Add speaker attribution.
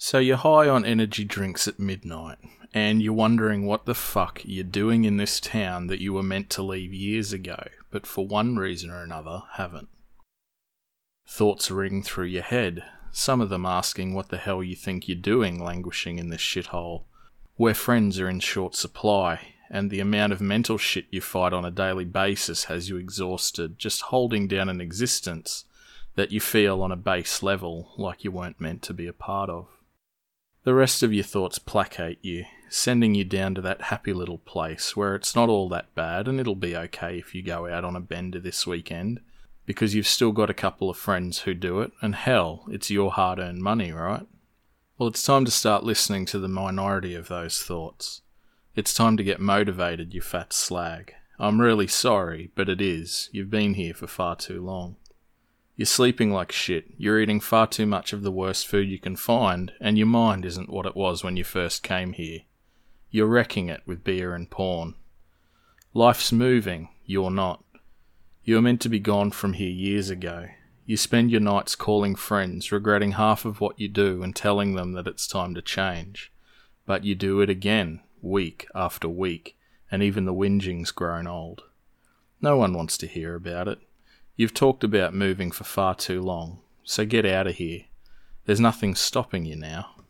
Speaker 1: So you're high on energy drinks at midnight, and you're wondering what the fuck you're doing in this town that you were meant to leave years ago, but for one reason or another haven't. Thoughts ring through your head, some of them asking what the hell you think you're doing languishing in this shithole, where friends are in short supply, and the amount of mental shit you fight on a daily basis has you exhausted just holding down an existence that you feel on a base level like you weren't meant to be a part of. The rest of your thoughts placate you, sending you down to that happy little place where it's not all that bad and it'll be okay if you go out on a bender this weekend, because you've still got a couple of friends who do it, and hell, it's your hard-earned money, right? Well, it's time to start listening to the minority of those thoughts. It's time to get motivated, you fat slag. I'm really sorry, but it is. You've been here for far too long. You're sleeping like shit, you're eating far too much of the worst food you can find, and your mind isn't what it was when you first came here. You're wrecking it with beer and porn. Life's moving, you're not. You were meant to be gone from here years ago. You spend your nights calling friends, regretting half of what you do and telling them that it's time to change. But you do it again, week after week, and even the whinging's grown old. No one wants to hear about it. You've talked about moving for far too long, so get out of here. There's nothing stopping you now.